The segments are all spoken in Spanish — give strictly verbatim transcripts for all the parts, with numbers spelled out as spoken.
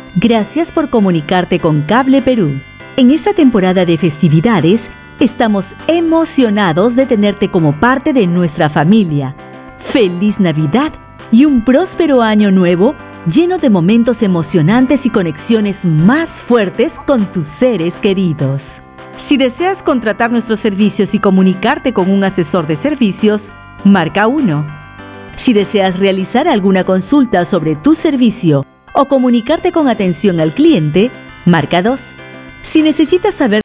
Gracias por comunicarte con Cable Perú. En esta temporada de festividades, estamos emocionados de tenerte como parte de nuestra familia. ¡Feliz Navidad y un próspero año nuevo lleno de momentos emocionantes y conexiones más fuertes con tus seres queridos! Si deseas contratar nuestros servicios y comunicarte con un asesor de servicios, marca uno. Si deseas realizar alguna consulta sobre tu servicio o comunicarte con atención al cliente, marca dos. Si necesitas saber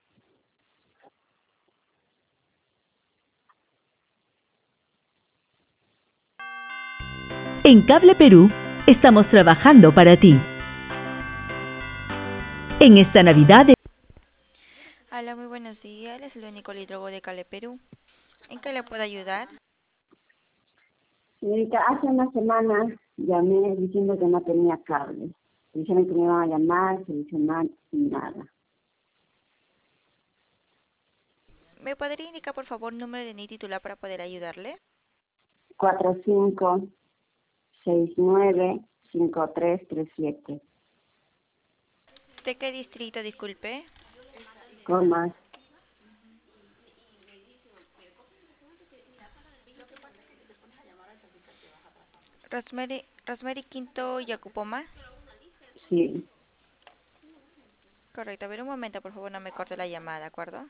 en Cable Perú, estamos trabajando para ti. En esta Navidad... Hola, muy buenos días. Es el único lidrólogo de Cable Perú. ¿En qué le puedo ayudar? Señorita, hace una semana llamé diciendo que no tenía cable. Dijeron que me iban a llamar, solucionar y nada. ¿Me podría indicar, por favor, número de N I titular para poder ayudarle? cuatro cinco seis nueve cinco tres tres siete. ¿De qué distrito, disculpe? Comas. Rosemary, Rosemary Quinto Yacupoma. Sí. Correcto. A ver, un momento, por favor, no me corte la llamada, ¿de acuerdo?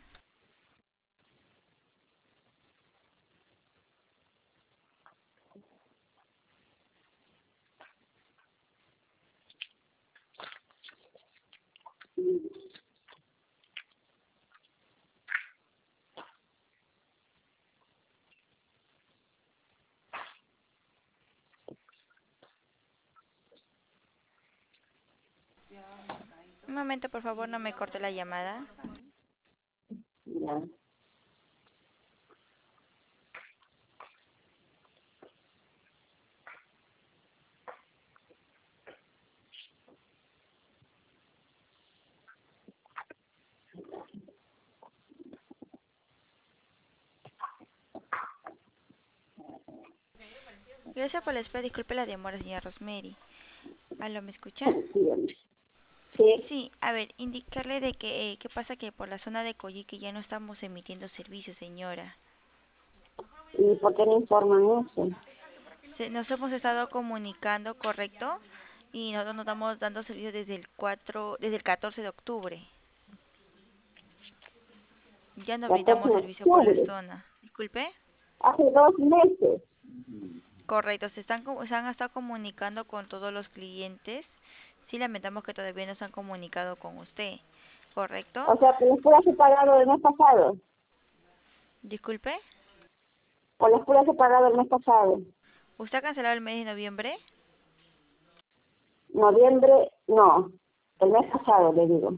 Un momento, por favor, no me corte la llamada. Ya. Gracias por la espera. Disculpe la demora, señora Rosemary. ¿Aló, me escucha? Dígame. Sí. Sí, a ver, indicarle de que, eh, ¿qué pasa? Que por la zona de Coyique ya no estamos emitiendo servicios, señora. ¿Y por qué no informan eso? Se- nos hemos estado comunicando, ¿correcto? Y nosotros nos estamos dando servicio desde el cuatro, desde el catorce de octubre. Ya no catorce brindamos de servicio por la octubre. zona. Disculpe. Hace dos meses. Correcto, se están co- se han estado comunicando con todos los clientes. Sí, lamentamos que todavía no se han comunicado con usted. ¿Correcto? O sea, que les puras he pagado el mes pasado. Disculpe. O les puras he pagado el mes pasado. ¿Usted ha cancelado el mes de noviembre? Noviembre, no. El mes pasado, le digo.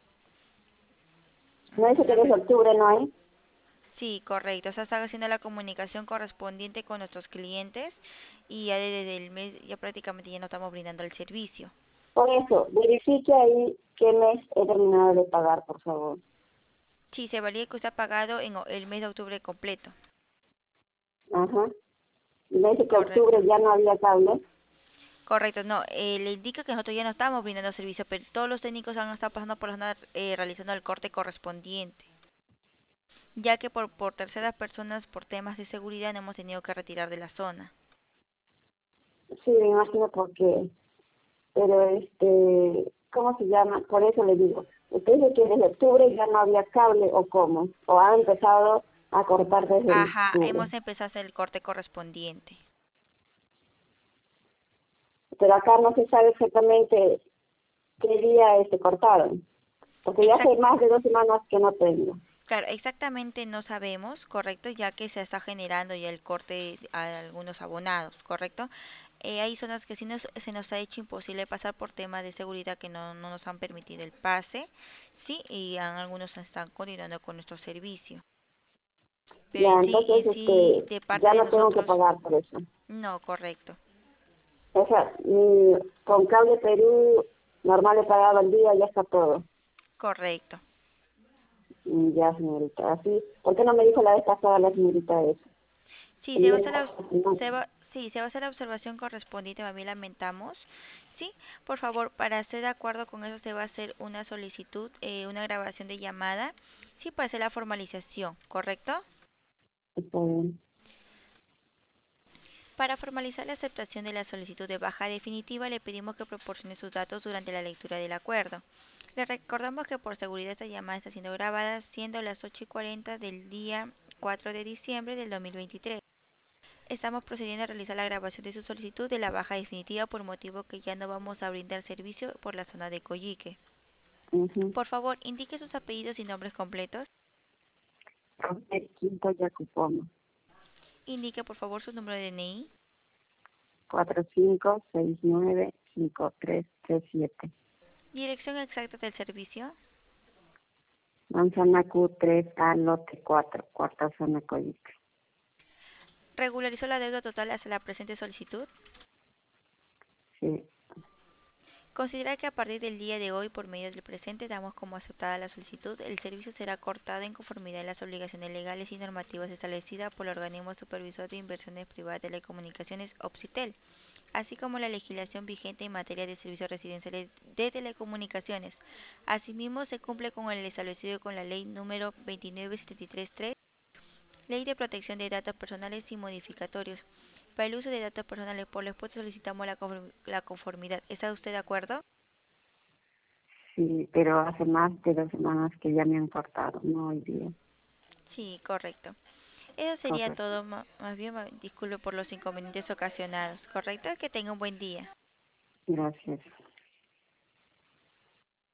No dice Mm, que a desde ver. octubre no hay. Sí, correcto. O sea, está haciendo la comunicación correspondiente con nuestros clientes y ya desde el mes ya prácticamente ya no estamos brindando el servicio. Por eso, verifique ahí qué mes he terminado de pagar, por favor. Sí, se valía que usted ha pagado en o- el mes de octubre completo. Ajá. Y me dice que Correcto. octubre ya no había cable. Correcto, no, eh, le indica que nosotros ya no estamos brindando servicio, pero todos los técnicos han estado pasando por la zona eh, realizando el corte correspondiente, ya que por, por terceras personas, por temas de seguridad, no hemos tenido que retirar de la zona. Sí, me imagino por qué. Pero, este, ¿cómo se llama? Por eso le digo. Usted dice que desde octubre ya no había cable o cómo. O ha empezado a cortar desde el Ajá, octubre. hemos empezado a hacer el corte correspondiente. Pero acá no se sabe exactamente qué día este cortaron. Porque ya hace Exact más de dos semanas que no tengo. claro, exactamente no sabemos, correcto, ya que se está generando ya el corte a algunos abonados, correcto. Eh, hay zonas que sí nos, se nos ha hecho imposible pasar por temas de seguridad que no, no nos han permitido el pase, sí, y han- algunos están continuando con nuestro servicio. Pero Ya, en sí, entonces, en sí, este, de parte ya de no tengo que nosotros, pagar por eso. no, correcto, O sea, mi- con Cable Perú normal he pagado el día, ya está todo. correcto. Y ya, señorita, así. ¿Por qué no me dijo la vez pasada la señorita eso? Sí, se va a El hacer la, no. se va, sí, se va a hacer la observación correspondiente, a mí lamentamos, sí, Por favor, para estar de acuerdo con eso se va a hacer una solicitud, eh, una grabación de llamada, sí, para hacer la formalización, ¿correcto? Está bien. Para formalizar la aceptación de la solicitud de baja definitiva, le pedimos que proporcione sus datos durante la lectura del acuerdo. Le recordamos que por seguridad esta llamada está siendo grabada, siendo las ocho y cuarenta del día cuatro de diciembre del dos mil veintitrés. Estamos procediendo a realizar la grabación de su solicitud de la baja definitiva por motivo que ya no vamos a brindar servicio por la zona de Coyique. Uh-huh. Por favor, indique sus apellidos y nombres completos. Rosemary Quinto Yacupomo. Indique por favor su número de D N I. cuatro cinco seis nueve cinco tres tres siete. Dirección exacta del servicio. Manzana Q tres A, lote cuatro, cuarta zona Coyique. ¿Regularizó la deuda total hasta la presente solicitud? Sí. Considera que a partir del día de hoy, por medio del presente, damos como aceptada la solicitud. El servicio será cortado en conformidad a las obligaciones legales y normativas establecidas por el Organismo Supervisor de Inversiones Privadas de Telecomunicaciones, OPSITEL, así como la legislación vigente en materia de servicios residenciales de telecomunicaciones. Asimismo, se cumple con el establecido con la Ley número veintinueve setenta y tres tres, Ley de Protección de Datos Personales y Modificatorios. Para el uso de datos personales por lo expuesto solicitamos la, conform la conformidad. ¿Está usted de acuerdo? Sí, pero hace más de dos semanas que ya me han cortado, no hoy día. Sí, correcto. Eso sería Correcto. todo. Más bien, disculpe por los inconvenientes ocasionados. ¿Correcto? Que tenga un buen día. Gracias.